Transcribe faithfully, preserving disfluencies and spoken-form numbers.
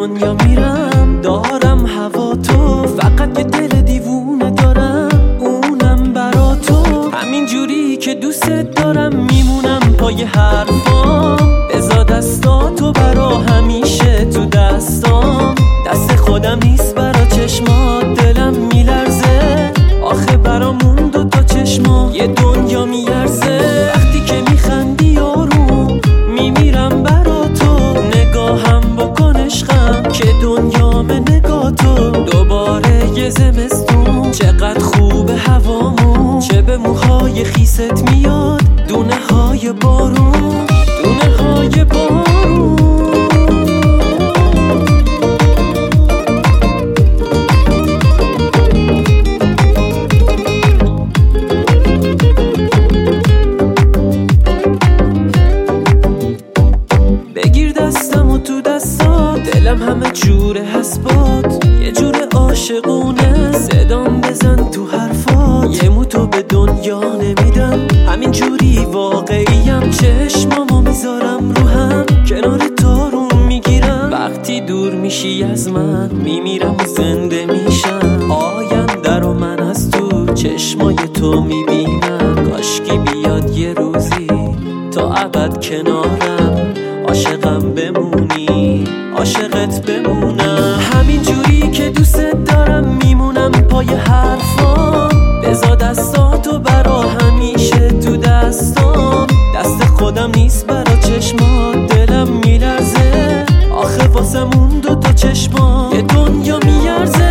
دنیا میرم، دارم هوا تو، فقط یه دل دیوونه دارم، اونم برا تو. همین جوری که دوست دارم میمونم پای حرفام، بذار دستاتو برا همیشه تو دستام. دست خودم نیست برا چشمات، دلم میلرزه، آخه برامون دو تا چشما یه دنیا میارزه. وقتی که میخندی آروم میمیرم برا تو، نگاهم بکن عشقم که دنیام نگاه تو. دوباره یه زمستون، چقدر خوبه هوامون، چه به موهای خیست میاد دونه های بارون، دونه های بارون. بگیر دستم و تو دستات، دلم همه جوره حسبات، یه جور عاشقونه، صدام بزن تو حرفات. یه موتو به دنیا نمیدم، همین جوری واقعیم، چشمامو میذارم رو هم، کنار تارون میگیرم. وقتی دور میشی از من میمیرم و زنده میشم، آینده رو من از تو چشمای تو میبینم. کاشکی بیاد یه روزی تا ابد کنارم، عاشقم بمونی، عاشقت بمونم. همین جوری که دوست دارم میمونم پای حرفام، بذار دستاتو برا همیشه تو دستام. دست خودم نیست برا چشمات، دلم میلرزه، آخه واسمون دو تا چشما یه دنیا میارزه.